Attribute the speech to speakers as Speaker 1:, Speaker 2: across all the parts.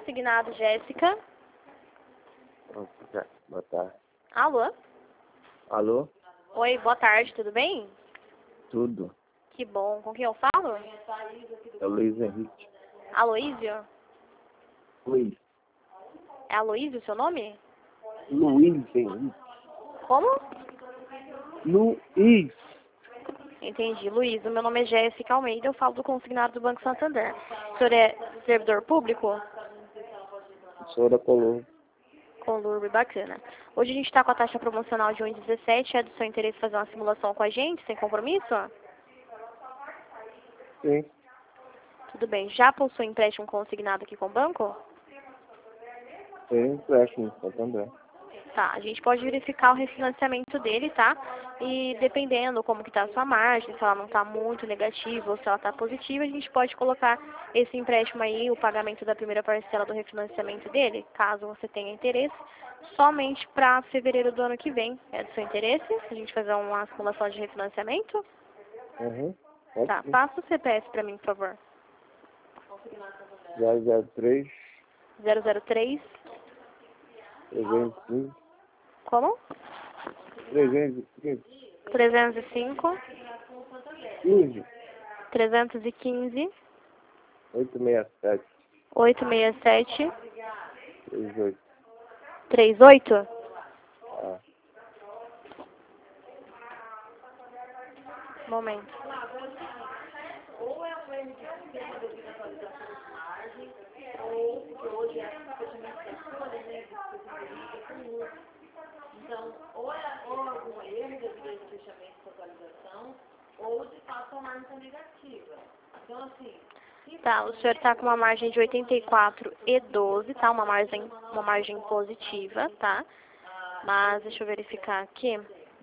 Speaker 1: consignado, Jéssica.
Speaker 2: Boa tarde.
Speaker 1: Alô?
Speaker 2: Alô?
Speaker 1: Oi, boa tarde, tudo bem?
Speaker 2: Tudo.
Speaker 1: Que bom. Com quem eu falo?
Speaker 2: É o Luiz Henrique.
Speaker 1: Aloísio?
Speaker 2: Luiz.
Speaker 1: É Aloísio o seu nome?
Speaker 2: Luiz Henrique.
Speaker 1: Como?
Speaker 2: Luiz.
Speaker 1: Entendi, Luiz. O meu nome é Jéssica Almeida, eu falo do consignado do Banco Santander. O senhor é servidor público?
Speaker 2: Sou da Colômbia.
Speaker 1: Colurbe, bacana. Hoje a gente está com a taxa promocional de 1,17. É do seu interesse fazer uma simulação com a gente, sem compromisso?
Speaker 2: Sim.
Speaker 1: Tudo bem. Já possui empréstimo consignado aqui com o banco?
Speaker 2: Tem empréstimo também.
Speaker 1: Tá, a gente pode verificar o refinanciamento dele, tá? E dependendo como que tá a sua margem, se ela não tá muito negativa ou se ela tá positiva, a gente pode colocar esse empréstimo aí, o pagamento da primeira parcela do refinanciamento dele, caso você tenha interesse, somente para fevereiro do ano que vem. É do seu interesse? A gente fazer uma simulação de refinanciamento?
Speaker 2: Uhum.
Speaker 1: Tá, passa o CPF para mim, por favor.
Speaker 2: 003
Speaker 1: 003.
Speaker 2: 315
Speaker 1: Como?
Speaker 2: 315
Speaker 1: 305.
Speaker 2: 15
Speaker 1: 315.
Speaker 2: 867
Speaker 1: 867.
Speaker 2: 38.
Speaker 1: 38?
Speaker 2: Ah.
Speaker 1: Momento.
Speaker 3: Então, ou algum erro devido ao fechamento de atualização, ou de fato a margem negativa. Então, assim...
Speaker 1: Tá, o senhor está com uma margem de 84,12, tá? Uma margem positiva, tá? Mas deixa eu verificar aqui.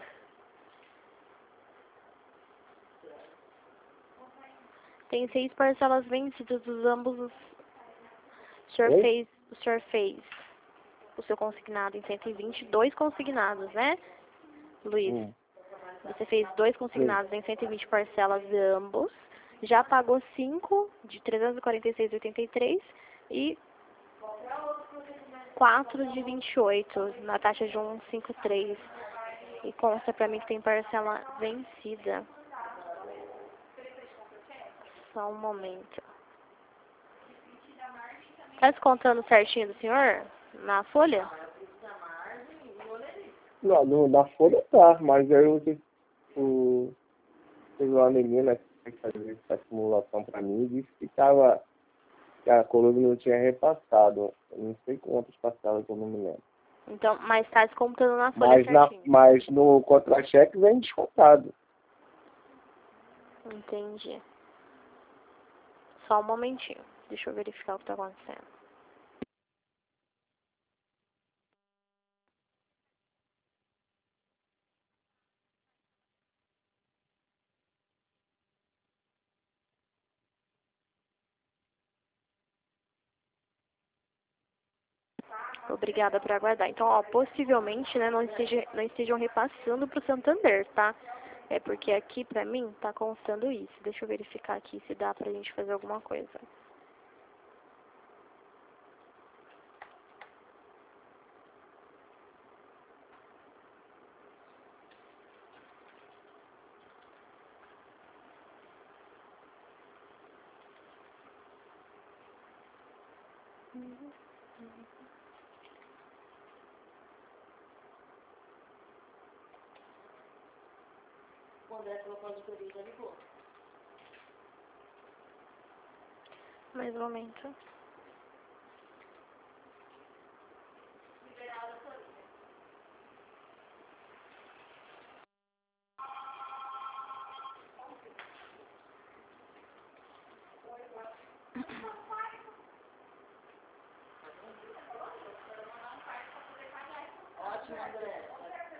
Speaker 1: Tem 6 parcelas vencidas dos ambos. O senhor fez o seu consignado em 122 consignados, né, Luiz? Você fez 2 consignados em 120 parcelas ambos. Já pagou 5 de 346,83 e 4 de 28 na taxa de 153. E consta pra mim que tem parcela vencida. Só um momento. Tá descontando certinho do senhor? Na folha?
Speaker 2: Não, na folha tá, mas aí eu teve uma menina que fez essa simulação pra mim e disse que a Colômbia não tinha repassado. Eu não sei quantas parcelas, eu não me lembro.
Speaker 1: Então, mas tá descontando na folha certinho.
Speaker 2: Mas no contra-cheque vem descontado.
Speaker 1: Entendi. Só um momentinho. Deixa eu verificar o que tá acontecendo. Obrigada por aguardar. Então, ó, possivelmente, né, não estejam repassando pro Santander, tá? É porque aqui pra mim tá constando isso. Deixa eu verificar aqui se dá pra gente fazer alguma coisa.
Speaker 3: O André colocou a auditoria já ligou.
Speaker 1: Mais um momento.
Speaker 3: Ótimo, André.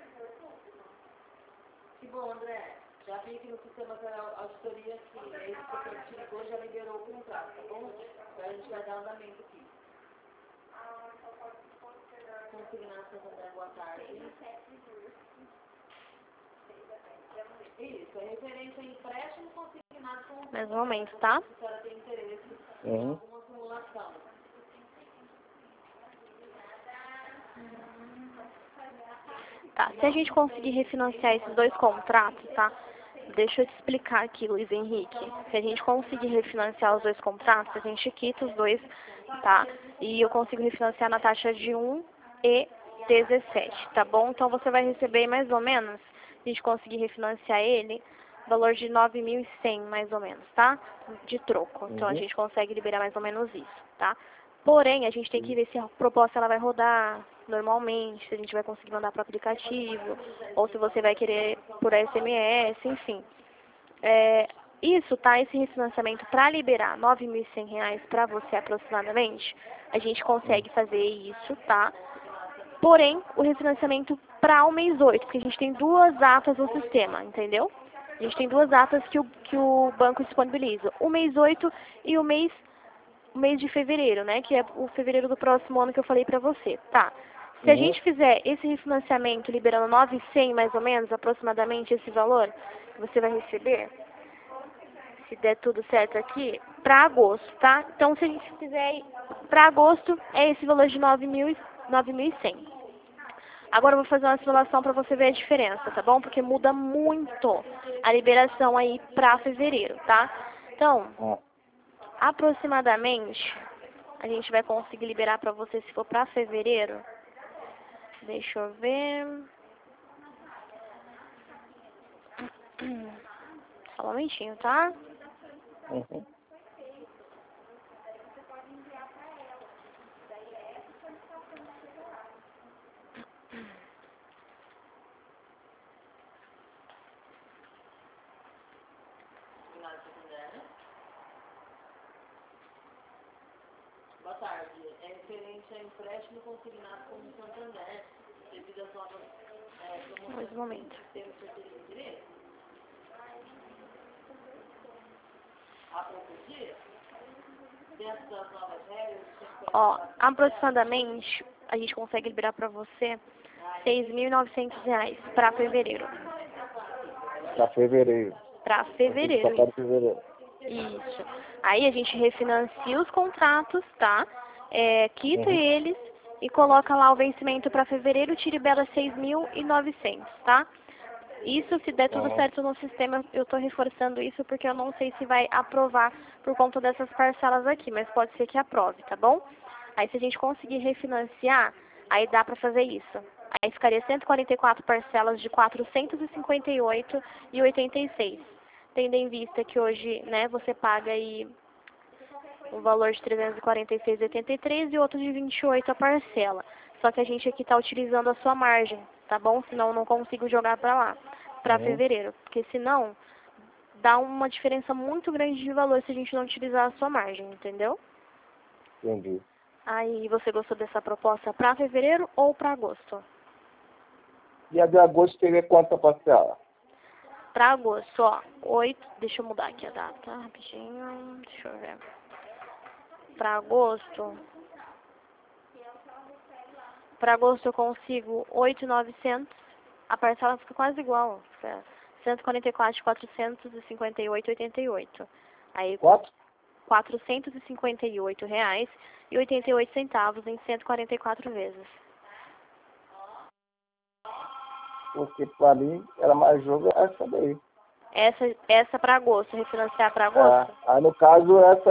Speaker 3: Que bom, André. Já vi aqui no sistema da auditoria que esse setor que te ligou já liberou o contrato, tá bom? Agora a gente vai dar andamento aqui. Consignação, André, boa tarde. Isso, é referência a empréstimo consignado com o...
Speaker 1: Mais um momento, tá?
Speaker 3: Se a senhora tem interesse em alguma simulação.
Speaker 1: Tá, se a gente conseguir refinanciar esses dois contratos, tá? Deixa eu te explicar aqui, Luiz Henrique. Se a gente conseguir refinanciar os dois contratos, a gente quita os dois, tá? E eu consigo refinanciar na taxa de 1,17, tá bom? Então você vai receber mais ou menos, se a gente conseguir refinanciar ele, valor de 9.100 mais ou menos, tá? De troco. Então a gente consegue liberar mais ou menos isso, tá? Porém, a gente tem que ver se a proposta ela vai rodar normalmente, se a gente vai conseguir mandar para o aplicativo, ou se você vai querer por SMS, enfim. Isso, tá? Esse refinanciamento para liberar R$ 9.100 para você aproximadamente, a gente consegue fazer isso, tá? Porém, o refinanciamento para o mês 8, porque a gente tem duas datas no sistema, entendeu? A gente tem duas datas que o banco disponibiliza. O mês 8 e o mês de fevereiro, né? Que é o fevereiro do próximo ano que eu falei pra você. Tá. Se a gente fizer esse refinanciamento liberando 9.100 mais ou menos, aproximadamente esse valor que você vai receber, se der tudo certo aqui, pra agosto, tá? Então, se a gente fizer pra agosto, é esse valor de 9.100. Agora eu vou fazer uma simulação para você ver a diferença, tá bom? Porque muda muito a liberação aí para fevereiro, tá? Então, aproximadamente, a gente vai conseguir liberar para você se for para fevereiro. Deixa eu ver. Só um momentinho, tá?
Speaker 3: Boa tarde. É referente a empréstimo consignado como Santander, devido às novas promoções do sistema de certidão de direito. Há poucos dias, dentro das novas regras,
Speaker 1: Ó, aproximadamente, a gente consegue liberar para você R$ 6.900 para fevereiro.
Speaker 2: Para fevereiro.
Speaker 1: Para fevereiro,
Speaker 2: Para fevereiro.
Speaker 1: isso. Aí a gente refinancia os contratos, tá? Quita eles e coloca lá o vencimento para fevereiro, tiribela 6.900, tá? Isso, se der tudo certo no sistema, eu tô reforçando isso porque eu não sei se vai aprovar por conta dessas parcelas aqui, mas pode ser que aprove, tá bom? Aí se a gente conseguir refinanciar, aí dá pra fazer isso. Aí ficaria 144 parcelas de R$ 458,86. Tendo em vista que hoje, né, você paga aí um valor de R$ 346,83 e outro de 28 a parcela. Só que a gente aqui está utilizando a sua margem, tá bom? Senão eu não consigo jogar para lá, para fevereiro. Porque senão dá uma diferença muito grande de valor se a gente não utilizar a sua margem, entendeu?
Speaker 2: Entendi.
Speaker 1: Aí você gostou dessa proposta para fevereiro ou para agosto?
Speaker 2: E a de agosto teria quanto a parcela?
Speaker 1: Para agosto, ó, 8, deixa eu mudar aqui a data, rapidinho, deixa eu ver. Para agosto eu consigo 8.900, a parcela fica quase igual, fica 144.458,88. Aí
Speaker 2: Quanto?
Speaker 1: R$ 458,88 em 144 vezes.
Speaker 2: Porque para mim era mais jogo essa daí.
Speaker 1: Essa para agosto, refinanciar para agosto?
Speaker 2: Aí no caso essa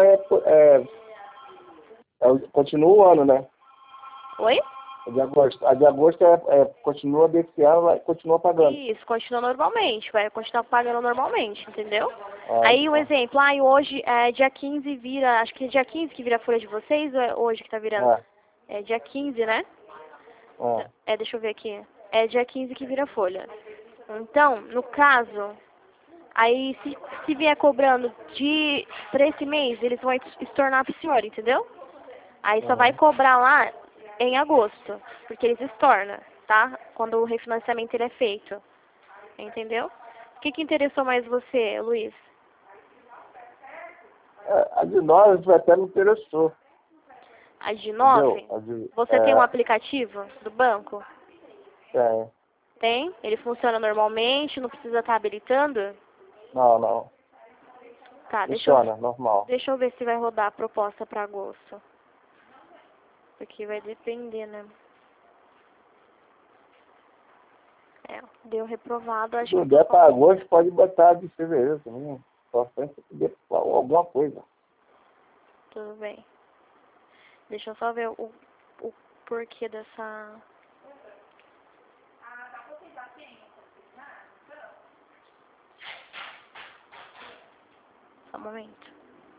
Speaker 2: continua o ano, né?
Speaker 1: Oi?
Speaker 2: A de agosto. A de agosto continua desse ano, vai continua pagando.
Speaker 1: Isso, continua normalmente, vai continuar pagando normalmente, entendeu? Aí um exemplo, hoje é dia 15 vira, acho que é dia 15 que vira a folha de vocês, ou é hoje que tá virando? É dia 15, né? Deixa eu ver aqui. É dia 15 que vira a folha. Então, no caso, aí se vier cobrando pra esse mês, eles vão estornar pro senhor, entendeu? Aí só vai cobrar lá em agosto, porque eles estornam, tá? Quando o refinanciamento ele é feito. Entendeu? O que interessou mais você, Luiz?
Speaker 2: A de 9 até me interessou.
Speaker 1: A de 9? Você tem um aplicativo do banco?
Speaker 2: Tem.
Speaker 1: Tem? Ele funciona normalmente, não precisa estar habilitando?
Speaker 2: Não.
Speaker 1: Tá,
Speaker 2: funciona, normal.
Speaker 1: Deixa eu ver se vai rodar a proposta para agosto. Porque vai depender, né? É, deu reprovado, acho
Speaker 2: Se
Speaker 1: que...
Speaker 2: puder para agosto, pode botar de fevereiro também. Só tem que poder alguma coisa.
Speaker 1: Tudo bem. Deixa eu só ver o porquê dessa... Só um momento.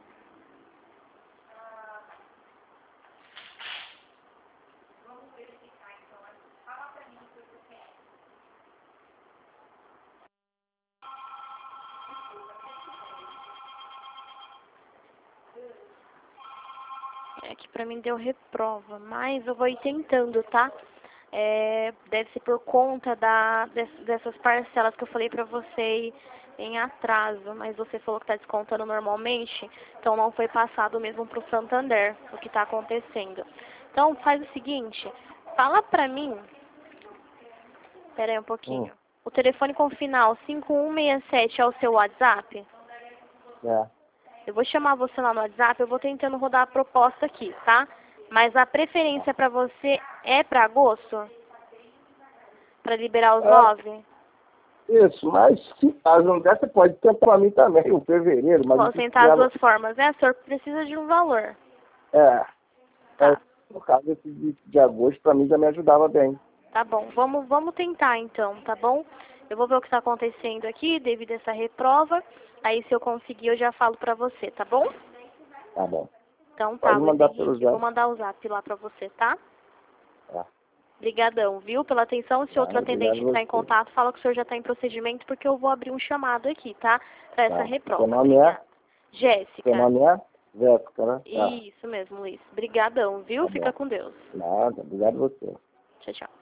Speaker 1: É que pra mim deu reprova, mas eu vou ir tentando, tá? Deve ser por conta dessas parcelas que eu falei pra você em atraso, mas você falou que tá descontando normalmente, então não foi passado mesmo pro Santander o que tá acontecendo. Então faz o seguinte, fala pra mim, pera aí um pouquinho, o telefone com final 5167 é o seu WhatsApp?
Speaker 2: É.
Speaker 1: Eu vou chamar você lá no WhatsApp, eu vou tentando rodar a proposta aqui, tá? Mas a preferência pra você é pra agosto? Pra liberar os 9?
Speaker 2: Isso, mas se caso não der, você pode tentar para mim também, o fevereiro. Mas
Speaker 1: Posso tentar as duas formas. O senhor precisa de um valor. Tá.
Speaker 2: No caso esse de agosto, para mim já me ajudava bem.
Speaker 1: Tá bom, vamos tentar então, tá bom? Eu vou ver o que está acontecendo aqui devido a essa reprova. Aí se eu conseguir eu já falo pra você, tá bom?
Speaker 2: Tá bom.
Speaker 1: Então tá,
Speaker 2: Pode mandar pelo
Speaker 1: Henrique, eu vou
Speaker 2: zap.
Speaker 1: mandar o zap lá pra você, tá?
Speaker 2: Tá.
Speaker 1: Obrigadão, viu, pela atenção. Se outro atendente entrar em
Speaker 2: você.
Speaker 1: contato, fala que o senhor já está em procedimento, porque eu vou abrir um chamado aqui, tá? Pra essa reprova.
Speaker 2: Seu nome é?
Speaker 1: Jéssica.
Speaker 2: Seu nome é? Jéssica, né?
Speaker 1: Isso mesmo, Luiz. Obrigadão, viu?
Speaker 2: Tá
Speaker 1: Fica
Speaker 2: bom.
Speaker 1: com Deus.
Speaker 2: Nada, obrigado a você.
Speaker 1: Tchau, tchau.